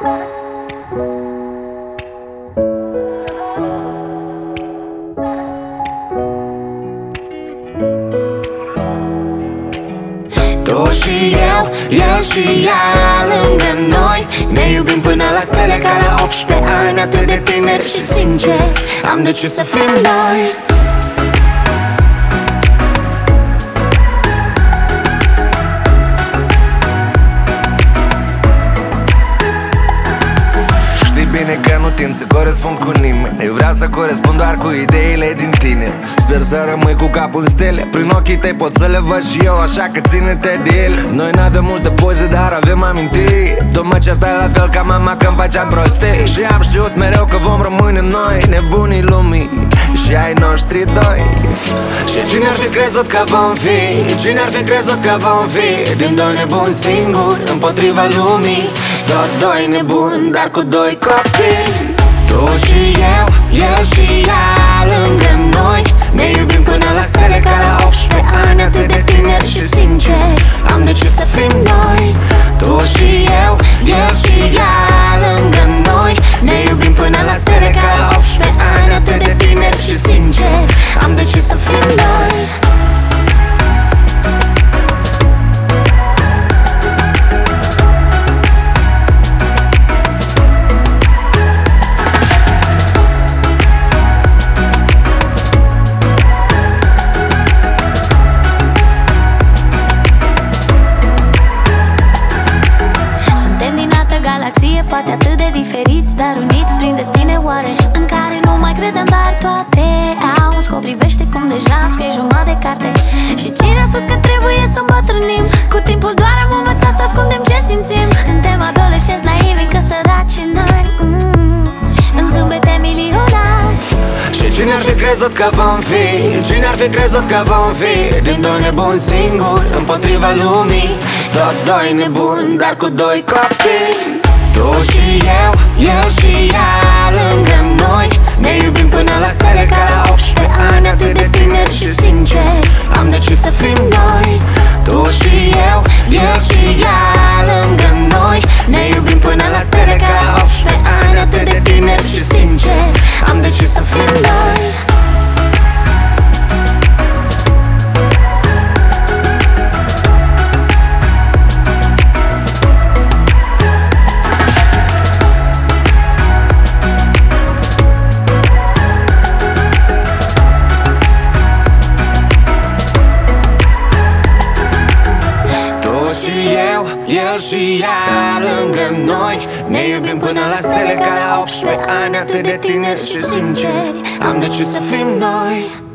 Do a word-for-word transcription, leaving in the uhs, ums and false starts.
Tu și eu, el și ea lângă noi, ne iubim până la stele ca la optsprezece ani. Atât de tineri și sinceri, am decis să fim noi. Bine că nu tind să corespund cu nimeni. Eu vreau să corespund doar cu ideile din tine. Sper să rămâi cu capul în stele. Prin ochii tăi pot să le văd și eu, așa că ține-te de ele. Noi n-avem multe poze, dar avem amintiri. Tu mă certai la fel ca mama când faceam prostii. Și am știut mereu că vom rămâne noi, nebunii lumii și ai noștri doi. Și cine ar fi crezut că vom fi, cine ar fi crezut că vom fi din doi nebuni singuri împotriva lumii. Tot doi nebuni, dar cu doi copii. Tu și eu, el și ea lângă noi, ne iubim până la stele ca la optsprezece ani. Atât de tineri și sinceri, am decis să fim noi. Tu și eu, el și ea lângă noi, ne iubim până la stele ca la optsprezece ani. Atât de tineri și sinceri, am decis să fim noi. Galaxie, poate atât de diferiți, dar uniți prin destine oare, în care nu mai credem, dar toate au un scop. Privește cum deja am scris jumătate de carte. Și cine a spus că trebuie să îmbătrânim? Cu timpul doar am învățat să ascundem ce simțim. Suntem adolescenți naivi, încă săraci în ani, mm, în zâmbete milionari. Și cine ar fi crezut că vom fi, cine ar fi crezut că vom fi din doi nebuni singuri împotriva lumii. Tot doi nebuni, dar cu doi copii. Tu și eu, el și ea lângă noi, ne iubim până la stele ca la optsprezece ani. Atât de tineri și sinceri, am decis să fim noi. Tu și eu, el și ea lângă noi, ne iubim până la stele ca la optsprezece ani. Atât de tineri și sinceri, am decis să fim noi. El și ea lângă noi, ne iubim până la stele ca la optsprezece ani. Atât de tineri și sinceri, am decis să fim noi.